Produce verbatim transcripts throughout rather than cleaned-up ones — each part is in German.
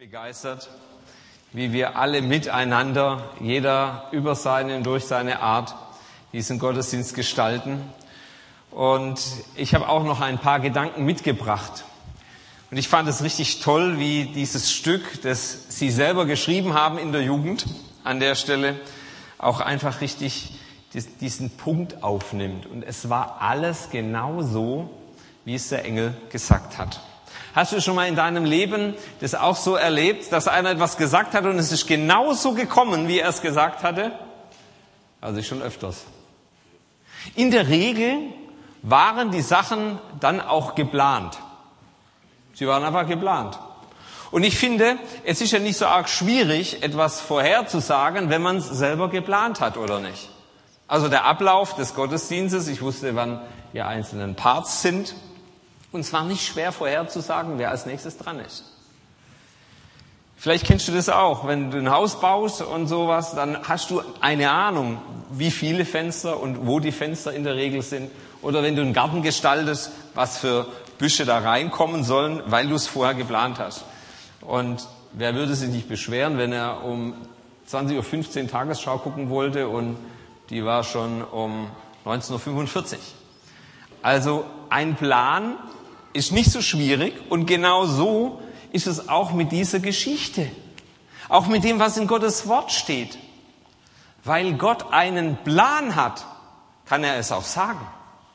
Begeistert, wie wir alle miteinander, jeder über seine und durch seine Art, diesen Gottesdienst gestalten. Und ich habe auch noch ein paar Gedanken mitgebracht. Und ich fand es richtig toll, wie dieses Stück, das Sie selber geschrieben haben in der Jugend, an der Stelle auch einfach richtig diesen Punkt aufnimmt. Und es war alles genau so, wie es der Engel gesagt hat. Hast du schon mal in deinem Leben das auch so erlebt, dass einer etwas gesagt hat und es ist genauso gekommen, wie er es gesagt hatte? Also ich schon öfters. In der Regel waren die Sachen dann auch geplant. Sie waren einfach geplant. Und ich finde, es ist ja nicht so arg schwierig, etwas vorherzusagen, wenn man es selber geplant hat, oder nicht? Also der Ablauf des Gottesdienstes, ich wusste, wann die einzelnen Parts sind. Und es war nicht schwer vorherzusagen, wer als nächstes dran ist. Vielleicht kennst du das auch, wenn du ein Haus baust und sowas, dann hast du eine Ahnung, wie viele Fenster und wo die Fenster in der Regel sind. Oder wenn du einen Garten gestaltest, was für Büsche da reinkommen sollen, weil du es vorher geplant hast. Und wer würde sich nicht beschweren, wenn er um zwanzig Uhr fünfzehn Tagesschau gucken wollte und die war schon um neunzehn Uhr fünfundvierzig. Also ein Plan ist nicht so schwierig und genau so ist es auch mit dieser Geschichte. Auch mit dem, was in Gottes Wort steht. Weil Gott einen Plan hat, kann er es auch sagen.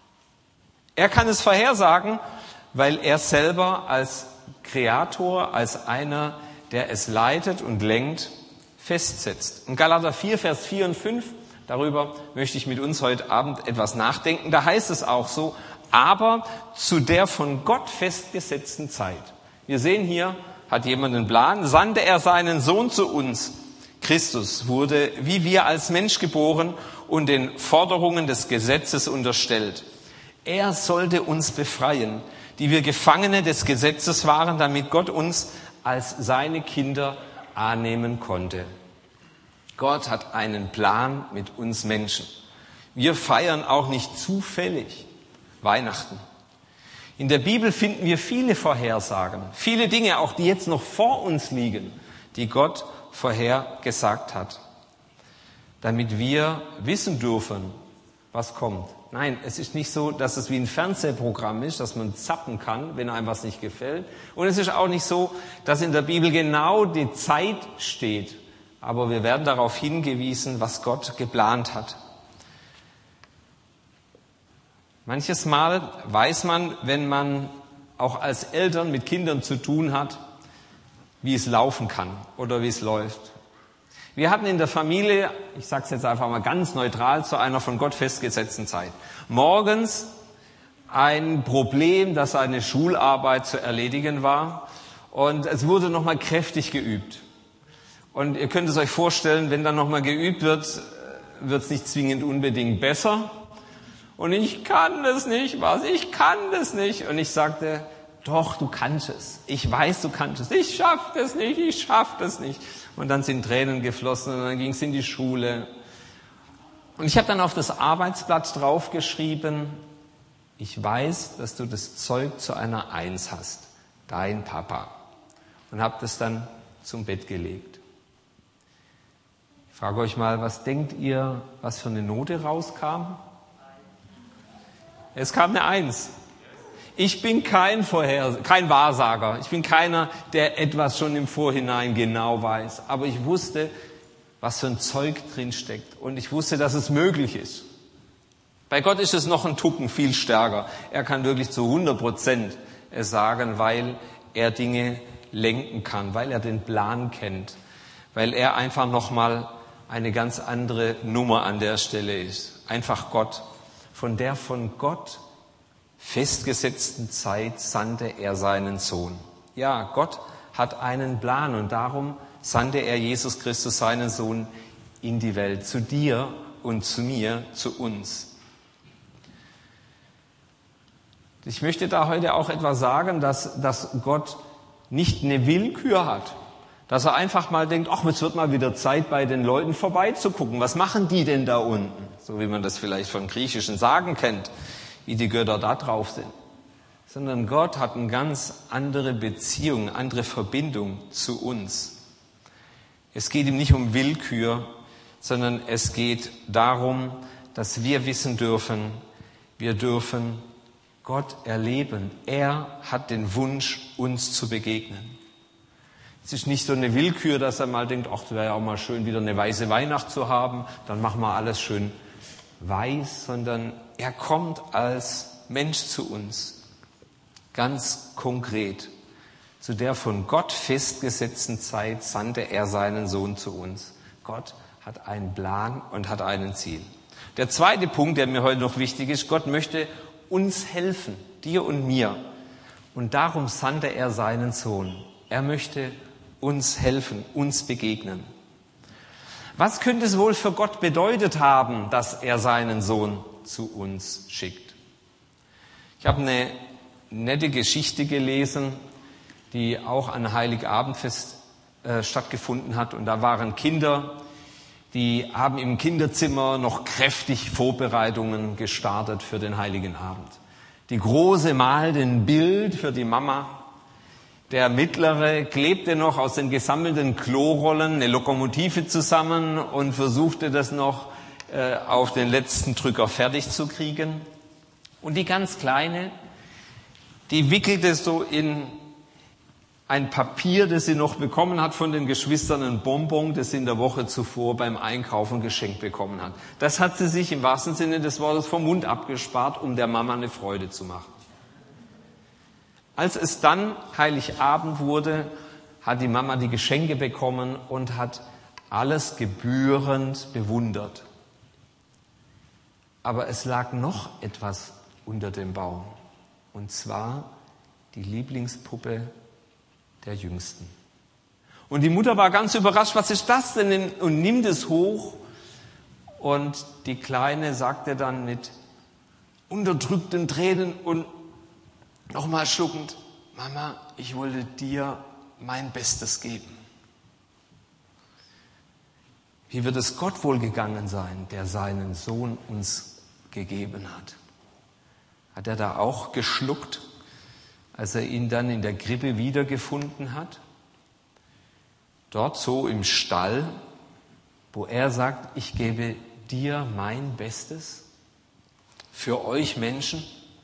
Er kann es vorhersagen, weil er selber als Kreator, als einer, der es leitet und lenkt, festsetzt. In Galater vier, Vers vier und fünf, darüber möchte ich mit uns heute Abend etwas nachdenken. Da heißt es auch so, aber zu der von Gott festgesetzten Zeit. Wir sehen hier, hat jemand einen Plan, sandte er seinen Sohn zu uns. Christus wurde wie wir als Mensch geboren und den Forderungen des Gesetzes unterstellt. Er sollte uns befreien, die wir Gefangene des Gesetzes waren, damit Gott uns als seine Kinder annehmen konnte. Gott hat einen Plan mit uns Menschen. Wir feiern auch nicht zufällig Weihnachten. In der Bibel finden wir viele Vorhersagen, viele Dinge, auch die jetzt noch vor uns liegen, die Gott vorhergesagt hat, damit wir wissen dürfen, was kommt. Nein, es ist nicht so, dass es wie ein Fernsehprogramm ist, dass man zappen kann, wenn einem was nicht gefällt. Und es ist auch nicht so, dass in der Bibel genau die Zeit steht. Aber wir werden darauf hingewiesen, was Gott geplant hat. Manches Mal weiß man, wenn man auch als Eltern mit Kindern zu tun hat, wie es laufen kann oder wie es läuft. Wir hatten in der Familie, ich sage es jetzt einfach mal ganz neutral, zu einer von Gott festgesetzten Zeit, morgens ein Problem, dass eine Schularbeit zu erledigen war und es wurde nochmal kräftig geübt. Und ihr könnt es euch vorstellen, wenn dann nochmal geübt wird, wird es nicht zwingend unbedingt besser. Und ich kann das nicht, was, ich kann das nicht. Und ich sagte, doch, du kannst es. Ich weiß, du kannst es. Ich schaff das nicht, ich schaff das nicht. Und dann sind Tränen geflossen und dann ging es in die Schule. Und ich habe dann auf das Arbeitsblatt draufgeschrieben, ich weiß, dass du das Zeug zu einer Eins hast. Dein Papa. Und habe das dann zum Bett gelegt. Ich frage euch mal, was denkt ihr, was für eine Note rauskam? Es kam eine Eins. Ich bin kein Vorher, kein Wahrsager. Ich bin keiner, der etwas schon im Vorhinein genau weiß. Aber ich wusste, was für ein Zeug drin steckt. Und ich wusste, dass es möglich ist. Bei Gott ist es noch ein Tucken viel stärker. Er kann wirklich zu hundert Prozent es sagen, weil er Dinge lenken kann, weil er den Plan kennt, weil er einfach nochmal eine ganz andere Nummer an der Stelle ist. Einfach Gott. Von der von Gott festgesetzten Zeit sandte er seinen Sohn. Ja, Gott hat einen Plan und darum sandte er Jesus Christus, seinen Sohn, in die Welt, zu dir und zu mir, zu uns. Ich möchte da heute auch etwas sagen, dass, dass Gott nicht eine Willkür hat. Dass er einfach mal denkt, ach, jetzt wird mal wieder Zeit, bei den Leuten vorbeizugucken. Was machen die denn da unten? So wie man das vielleicht von griechischen Sagen kennt, wie die Götter da drauf sind. sondern Gott hat eine ganz andere Beziehung, eine andere Verbindung zu uns. Es geht ihm nicht um Willkür, sondern es geht darum, dass wir wissen dürfen, wir dürfen Gott erleben. Er hat den Wunsch, uns zu begegnen. Es ist nicht so eine Willkür, dass er mal denkt, ach, es wäre ja auch mal schön, wieder eine weiße Weihnacht zu haben, dann machen wir alles schön weiß, sondern er kommt als Mensch zu uns, ganz konkret. Zu der von Gott festgesetzten Zeit sandte er seinen Sohn zu uns. Gott hat einen Plan und hat ein Ziel. Der zweite Punkt, der mir heute noch wichtig ist, Gott möchte uns helfen, dir und mir. Und darum sandte er seinen Sohn. Er möchte uns helfen, uns begegnen. Was könnte es wohl für Gott bedeutet haben, dass er seinen Sohn zu uns schickt? Ich habe eine nette Geschichte gelesen, die auch an Heiligabendfest äh, stattgefunden hat. Und da waren Kinder, die haben im Kinderzimmer noch kräftig Vorbereitungen gestartet für den Heiligen Abend. Die Große malte ein Bild für die Mama. Der Mittlere klebte noch aus den gesammelten Klorollen eine Lokomotive zusammen und versuchte das noch äh, auf den letzten Drücker fertig zu kriegen. Und die ganz Kleine, die wickelte so in ein Papier, das sie noch bekommen hat von den Geschwistern, ein Bonbon, das sie in der Woche zuvor beim Einkaufen geschenkt bekommen hat. Das hat sie sich im wahrsten Sinne des Wortes vom Mund abgespart, um der Mama eine Freude zu machen. Als es dann Heiligabend wurde, hat die Mama die Geschenke bekommen und hat alles gebührend bewundert. Aber es lag noch etwas unter dem Baum, und zwar die Lieblingspuppe der Jüngsten. Und die Mutter war ganz überrascht, was ist das denn? Und nimmt es hoch, und die Kleine sagte dann mit unterdrückten Tränen und nochmal schluckend: Mama, ich wollte dir mein Bestes geben. Wie wird es Gott wohl gegangen sein, der seinen Sohn uns gegeben hat? Hat er da auch geschluckt, als er ihn dann in der Krippe wiedergefunden hat? Dort so im Stall, wo er sagt, ich gebe dir mein Bestes für euch Menschen.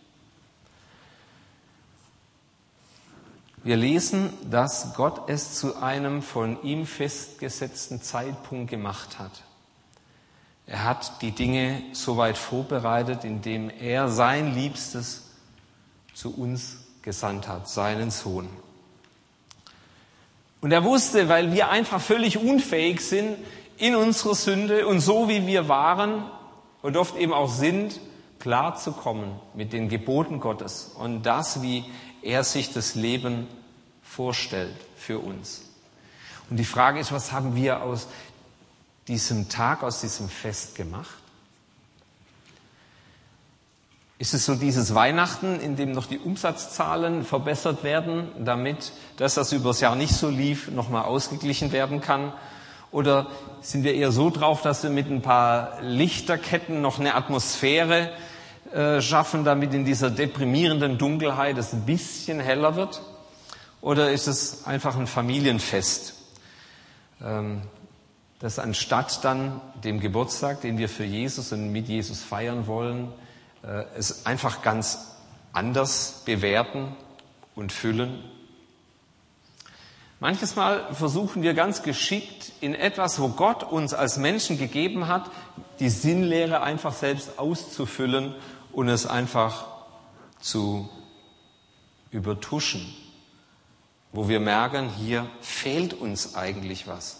Wir lesen, dass Gott es zu einem von ihm festgesetzten Zeitpunkt gemacht hat. Er hat die Dinge so weit vorbereitet, indem er sein Liebstes zu uns gesandt hat, seinen Sohn. Und er wusste, weil wir einfach völlig unfähig sind in unserer Sünde und so wie wir waren und oft eben auch sind, klarzukommen mit den Geboten Gottes und das, wie er sich das Leben vorstellt für uns. Und die Frage ist, was haben wir aus diesem Tag, aus diesem Fest gemacht? Ist es so dieses Weihnachten, in dem noch die Umsatzzahlen verbessert werden, damit das, was übers Jahr nicht so lief, nochmal ausgeglichen werden kann? Oder sind wir eher so drauf, dass wir mit ein paar Lichterketten noch eine Atmosphäre äh, schaffen, damit in dieser deprimierenden Dunkelheit es ein bisschen heller wird? Oder ist es einfach ein Familienfest, ähm, das anstatt dann dem Geburtstag, den wir für Jesus und mit Jesus feiern wollen, äh, es einfach ganz anders bewerten und füllen? Manches Mal versuchen wir ganz geschickt in etwas, wo Gott uns als Menschen gegeben hat, die Sinnlehre einfach selbst auszufüllen und es einfach zu übertuschen, wo wir merken, hier fehlt uns eigentlich was.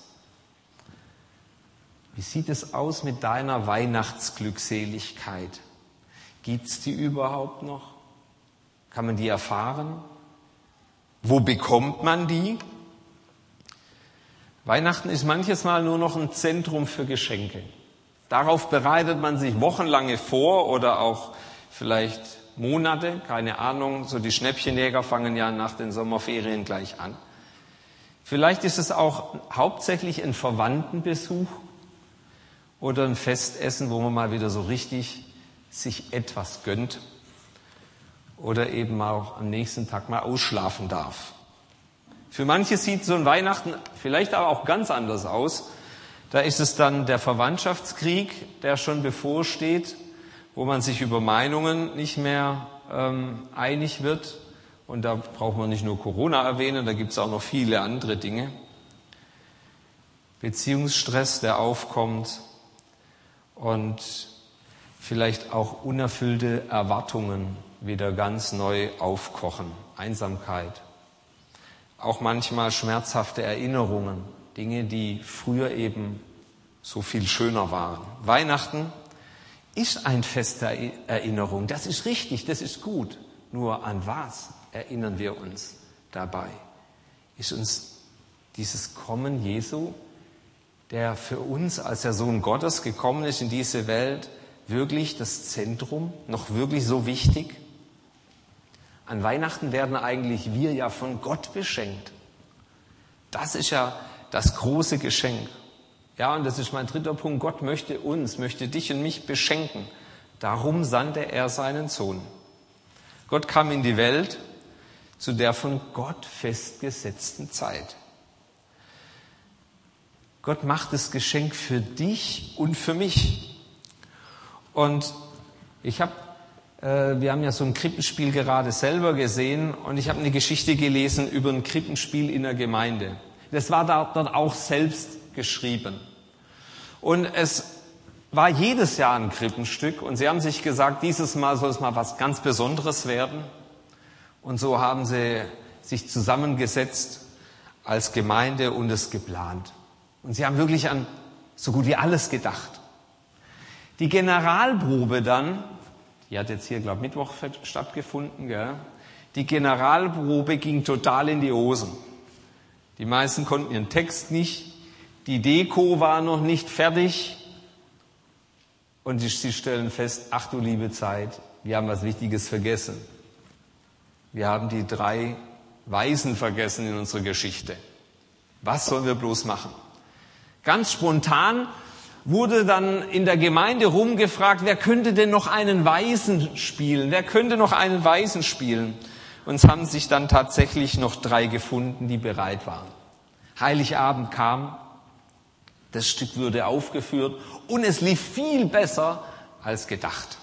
Wie sieht es aus mit deiner Weihnachtsglückseligkeit? Gibt's die überhaupt noch? Kann man die erfahren? Wo bekommt man die? Weihnachten ist manches Mal nur noch ein Zentrum für Geschenke. Darauf bereitet man sich wochenlange vor oder auch vielleicht Monate, keine Ahnung. So die Schnäppchenjäger fangen ja nach den Sommerferien gleich an. Vielleicht ist es auch hauptsächlich ein Verwandtenbesuch oder ein Festessen, wo man mal wieder so richtig sich etwas gönnt. oder eben auch am nächsten Tag mal ausschlafen darf. Für manche sieht so ein Weihnachten vielleicht aber auch ganz anders aus. Da ist es dann der Verwandtschaftskrieg, der schon bevorsteht, wo man sich über Meinungen nicht mehr ähm, einig wird. Und da braucht man nicht nur Corona erwähnen, da gibt es auch noch viele andere Dinge. Beziehungsstress, der aufkommt und vielleicht auch unerfüllte Erwartungen wieder ganz neu aufkochen. Einsamkeit. Auch manchmal schmerzhafte Erinnerungen, Dinge, die früher eben so viel schöner waren. Weihnachten ist ein Fest der Erinnerung. Das ist richtig, das ist gut. Nur an was erinnern wir uns dabei? Ist uns dieses Kommen Jesu, der für uns als der Sohn Gottes gekommen ist in diese Welt, wirklich das Zentrum, noch wirklich so wichtig? An Weihnachten werden eigentlich wir ja von Gott beschenkt. Das ist ja das große Geschenk. Ja, und das ist mein dritter Punkt. Gott möchte uns, möchte dich und mich beschenken. Darum sandte er seinen Sohn. Gott kam in die Welt zu der von Gott festgesetzten Zeit. Gott macht das Geschenk für dich und für mich. Und ich habe, äh, wir haben ja so ein Krippenspiel gerade selber gesehen und ich habe eine Geschichte gelesen über ein Krippenspiel in der Gemeinde. Das war da, dort auch selbst geschrieben. Und es war jedes Jahr ein Krippenstück und sie haben sich gesagt, dieses Mal soll es mal was ganz Besonderes werden. Und so haben sie sich zusammengesetzt als Gemeinde und es geplant. Und sie haben wirklich an so gut wie alles gedacht. Die Generalprobe dann, die hat jetzt hier, glaube ich, Mittwoch stattgefunden, gell? Die Generalprobe ging total in die Hosen. Die meisten konnten ihren Text nicht, die Deko war noch nicht fertig und sie stellen fest, ach du liebe Zeit, wir haben was Wichtiges vergessen. Wir haben die drei Weisen vergessen in unserer Geschichte. Was sollen wir bloß machen? Ganz spontan wurde dann in der Gemeinde rumgefragt, wer könnte denn noch einen Weisen spielen? Wer könnte noch einen Weisen spielen? Und es haben sich dann tatsächlich noch drei gefunden, die bereit waren. Heiligabend kam, das Stück wurde aufgeführt und es lief viel besser als gedacht.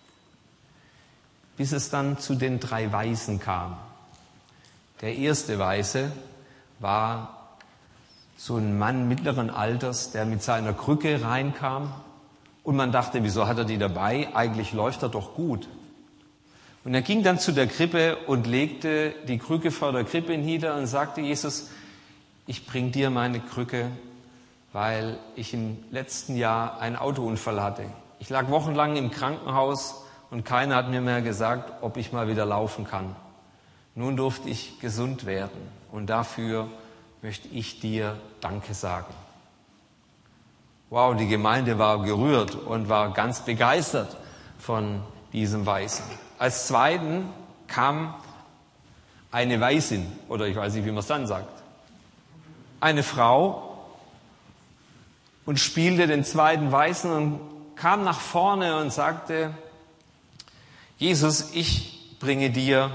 Bis es dann zu den drei Weisen kam. Der erste Weise war so ein Mann mittleren Alters, der mit seiner Krücke reinkam und man dachte, wieso hat er die dabei? Eigentlich läuft er doch gut. Und er ging dann zu der Krippe und legte die Krücke vor der Krippe nieder und sagte, Jesus, ich bring dir meine Krücke, weil ich im letzten Jahr einen Autounfall hatte. Ich lag wochenlang im Krankenhaus und keiner hat mir mehr gesagt, ob ich mal wieder laufen kann. Nun durfte ich gesund werden und dafür möchte ich dir Danke sagen. Wow, die Gemeinde war gerührt und war ganz begeistert von diesem Weisen. Als Zweiten kam eine Weisin, oder ich weiß nicht, wie man es dann sagt, eine Frau und spielte den zweiten Weisen und kam nach vorne und sagte, Jesus, ich bringe dir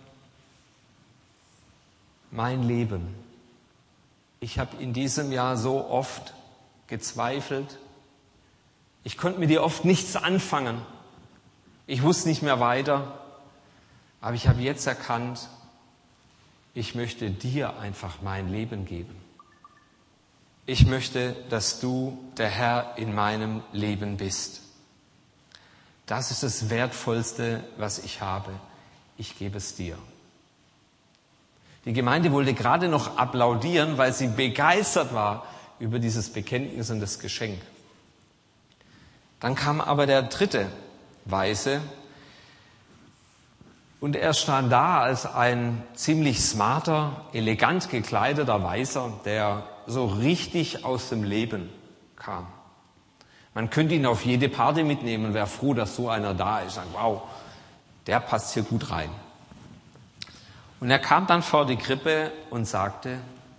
mein Leben. Ich habe in diesem Jahr so oft gezweifelt. Ich konnte mit dir oft nichts anfangen. Ich wusste nicht mehr weiter. Aber ich habe jetzt erkannt, ich möchte dir einfach mein Leben geben. Ich möchte, dass du der Herr in meinem Leben bist. Das ist das Wertvollste, was ich habe. Ich gebe es dir. Die Gemeinde wollte gerade noch applaudieren, weil sie begeistert war über dieses Bekenntnis und das Geschenk. Dann kam aber der dritte Weise und er stand da als ein ziemlich smarter, elegant gekleideter Weiser, der so richtig aus dem Leben kam. Man könnte ihn auf jede Party mitnehmen und wäre froh, dass so einer da ist. Sagt, wow, der passt hier gut rein. Und er kam dann vor die Krippe und sagte,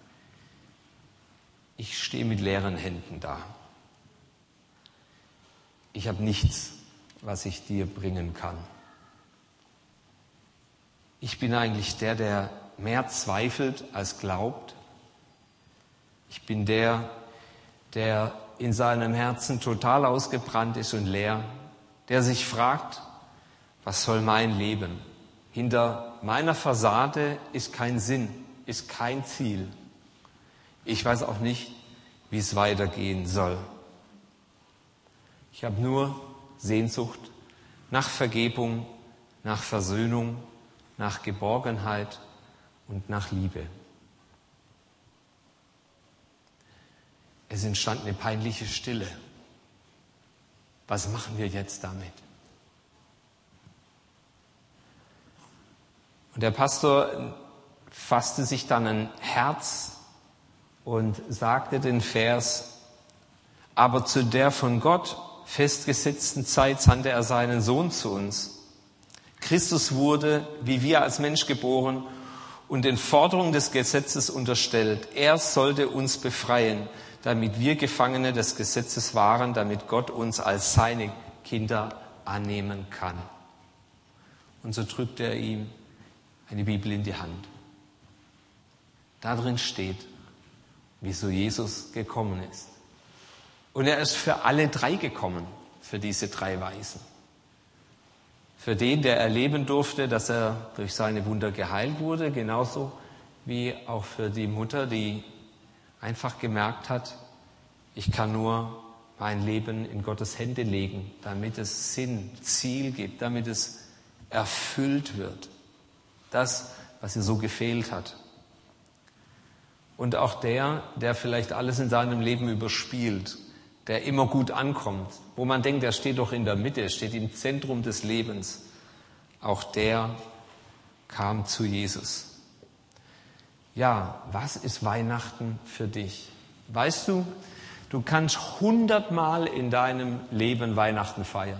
ich stehe mit leeren Händen da. Ich habe nichts, was ich dir bringen kann. Ich bin eigentlich der, der mehr zweifelt als glaubt. Ich bin der, der in seinem Herzen total ausgebrannt ist und leer, der sich fragt, was soll mein Leben? Hinter meiner Fassade ist kein Sinn, ist kein Ziel. Ich weiß auch nicht, wie es weitergehen soll. Ich habe nur Sehnsucht nach Vergebung, nach Versöhnung, nach Geborgenheit und nach Liebe. Es entstand eine peinliche Stille. Was machen wir jetzt damit? Und der Pastor fasste sich dann ein Herz und sagte den Vers: Aber zu der von Gott festgesetzten Zeit sandte er seinen Sohn zu uns. Christus wurde, wie wir, als Mensch geboren und den Forderungen des Gesetzes unterstellt. Er sollte uns befreien, damit wir Gefangene des Gesetzes waren, damit Gott uns als seine Kinder annehmen kann. Und so drückte er ihm eine Bibel in die Hand. Darin steht, wieso Jesus gekommen ist. Und er ist für alle drei gekommen, für diese drei Weisen. Für den, der erleben durfte, dass er durch seine Wunder geheilt wurde, genauso wie auch für die Mutter, die einfach gemerkt hat, ich kann nur mein Leben in Gottes Hände legen, damit es Sinn, Ziel gibt, damit es erfüllt wird. Das, was ihr so gefehlt hat. Und auch der, der vielleicht alles in seinem Leben überspielt, der immer gut ankommt, wo man denkt, er steht doch in der Mitte, steht im Zentrum des Lebens. Auch der kam zu Jesus. Ja, was ist Weihnachten für dich? Weißt du, du kannst hundertmal in deinem Leben Weihnachten feiern.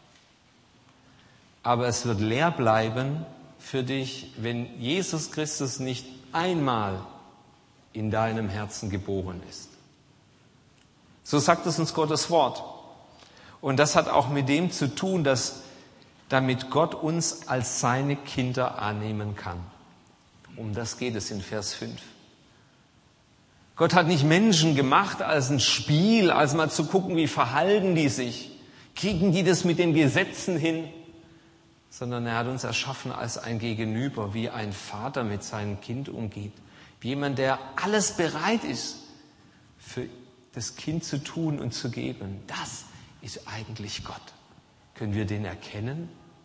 Aber es wird leer bleiben für dich, wenn Jesus Christus nicht einmal in deinem Herzen geboren ist. So sagt es uns Gottes Wort. Und das hat auch mit dem zu tun, dass damit Gott uns als seine Kinder annehmen kann. Um das geht es in Vers fünf. Gott hat nicht Menschen gemacht als ein Spiel, als mal zu gucken, wie verhalten die sich. Kriegen die das mit den Gesetzen hin? Sondern er hat uns erschaffen als ein Gegenüber, wie ein Vater mit seinem Kind umgeht. Wie jemand, der alles bereit ist, für das Kind zu tun und zu geben. Das ist eigentlich Gott. Können wir den erkennen?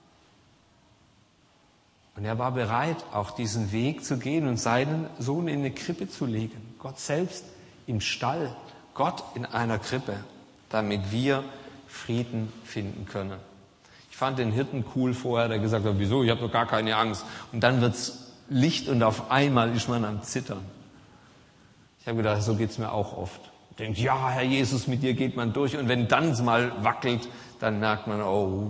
Und er war bereit, auch diesen Weg zu gehen und seinen Sohn in eine Krippe zu legen. Gott selbst im Stall, Gott in einer Krippe, damit wir Frieden finden können. Ich fand den Hirten cool vorher, der gesagt hat, wieso, ich habe doch gar keine Angst. Und dann wird's Licht und auf einmal ist man am Zittern. Ich habe gedacht, so geht's mir auch oft. Ich denke, ja, Herr Jesus, mit dir geht man durch. Und wenn dann es mal wackelt, dann merkt man, oh.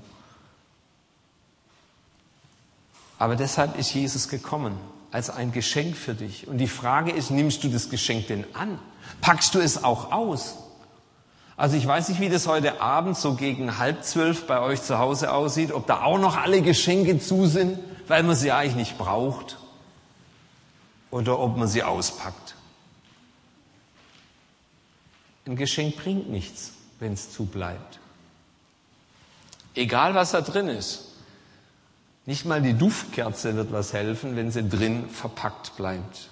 Aber deshalb ist Jesus gekommen, als ein Geschenk für dich. Und die Frage ist, nimmst du das Geschenk denn an? Packst du es auch aus? Also ich weiß nicht, wie das heute Abend so gegen halb zwölf bei euch zu Hause aussieht, ob da auch noch alle Geschenke zu sind, weil man sie eigentlich nicht braucht, oder ob man sie auspackt. Ein Geschenk bringt nichts, wenn es zu bleibt. Egal, was da drin ist. Nicht mal die Duftkerze wird was helfen, wenn sie drin verpackt bleibt.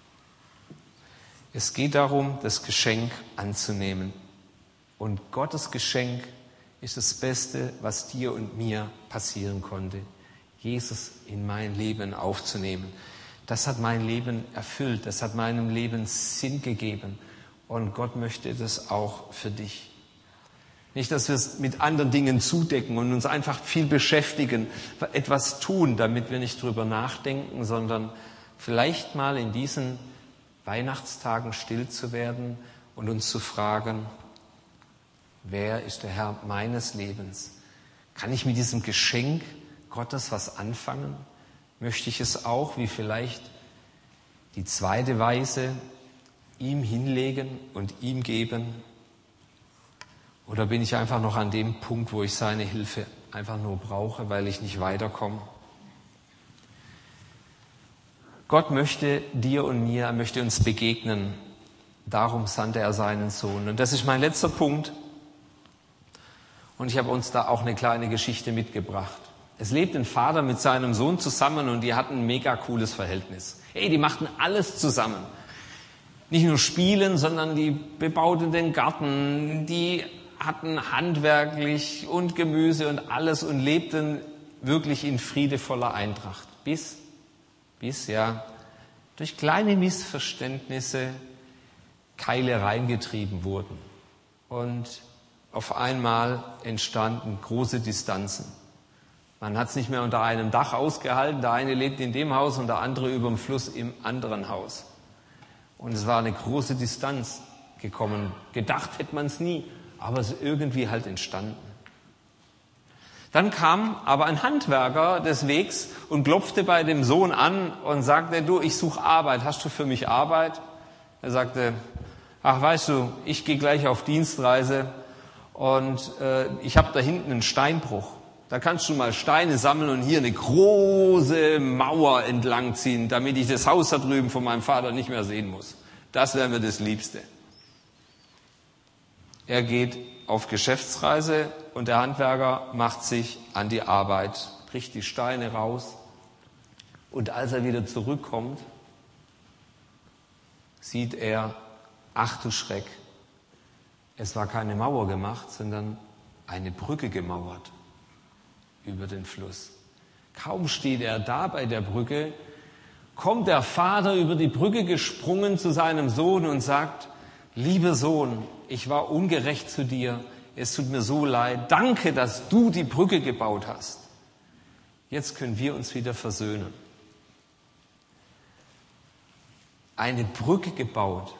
Es geht darum, das Geschenk anzunehmen. Und Gottes Geschenk ist das Beste, was dir und mir passieren konnte. Jesus in mein Leben aufzunehmen. Das hat mein Leben erfüllt. Das hat meinem Leben Sinn gegeben. Und Gott möchte das auch für dich. Nicht, dass wir es mit anderen Dingen zudecken und uns einfach viel beschäftigen, etwas tun, damit wir nicht drüber nachdenken, sondern vielleicht mal in diesen Weihnachtstagen still zu werden und uns zu fragen, wer ist der Herr meines Lebens? Kann ich mit diesem Geschenk Gottes was anfangen? Möchte ich es auch, wie vielleicht die zweite Weise, ihm hinlegen und ihm geben? Oder bin ich einfach noch an dem Punkt, wo ich seine Hilfe einfach nur brauche, weil ich nicht weiterkomme? Gott möchte dir und mir, er möchte uns begegnen. Darum sandte er seinen Sohn. Und das ist mein letzter Punkt. Und ich habe uns da auch eine kleine Geschichte mitgebracht. Es lebt ein Vater mit seinem Sohn zusammen und die hatten ein mega cooles Verhältnis. Hey, die machten alles zusammen. Nicht nur spielen, sondern die bebauten den Garten, die hatten handwerklich und Gemüse und alles und lebten wirklich in friedevoller Eintracht. Bis, bis ja, durch kleine Missverständnisse Keilereien getrieben wurden. Und auf einmal entstanden große Distanzen. Man hat es nicht mehr unter einem Dach ausgehalten. Der eine lebt in dem Haus und der andere über dem Fluss im anderen Haus. Und es war eine große Distanz gekommen. Gedacht hätte man es nie, aber es ist irgendwie halt entstanden. Dann kam aber ein Handwerker des Wegs und klopfte bei dem Sohn an und sagte, du, ich suche Arbeit, hast du für mich Arbeit? Er sagte, ach weißt du, ich gehe gleich auf Dienstreise und äh, ich habe da hinten einen Steinbruch. Da kannst du mal Steine sammeln und hier eine große Mauer entlang ziehen, damit ich das Haus da drüben von meinem Vater nicht mehr sehen muss. Das wäre mir das Liebste. Er geht auf Geschäftsreise und der Handwerker macht sich an die Arbeit, bricht die Steine raus. Und als er wieder zurückkommt, sieht er, ach du Schreck, es war keine Mauer gemacht, sondern eine Brücke gemauert über den Fluss. Kaum steht er da bei der Brücke, kommt der Vater über die Brücke gesprungen zu seinem Sohn und sagt, lieber Sohn, ich war ungerecht zu dir, es tut mir so leid, danke, dass du die Brücke gebaut hast. Jetzt können wir uns wieder versöhnen. Eine Brücke gebaut.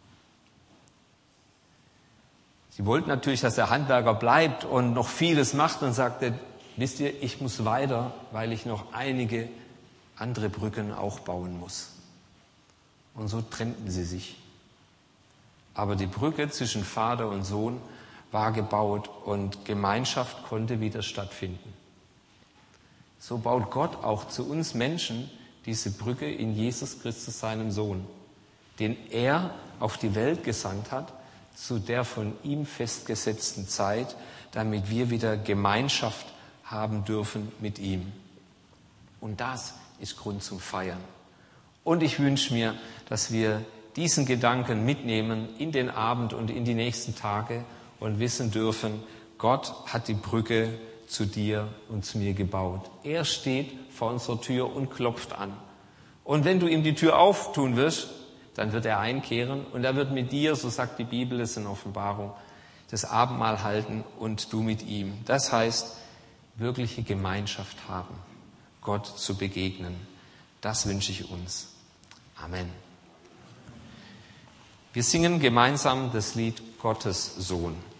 Sie wollten natürlich, dass der Handwerker bleibt und noch vieles macht und sagte, wisst ihr, ich muss weiter, weil ich noch einige andere Brücken auch bauen muss. Und so trennten sie sich. Aber die Brücke zwischen Vater und Sohn war gebaut und Gemeinschaft konnte wieder stattfinden. So baut Gott auch zu uns Menschen diese Brücke in Jesus Christus, seinem Sohn, den er auf die Welt gesandt hat, zu der von ihm festgesetzten Zeit, damit wir wieder Gemeinschaft haben dürfen mit ihm. Und das ist Grund zum Feiern. Und ich wünsche mir, dass wir diesen Gedanken mitnehmen in den Abend und in die nächsten Tage und wissen dürfen, Gott hat die Brücke zu dir und zu mir gebaut. Er steht vor unserer Tür und klopft an. Und wenn du ihm die Tür auftun wirst, dann wird er einkehren und er wird mit dir, so sagt die Bibel es in Offenbarung, das Abendmahl halten und du mit ihm. Das heißt, wirkliche Gemeinschaft haben, Gott zu begegnen. Das wünsche ich uns. Amen. Wir singen gemeinsam das Lied Gottes Sohn.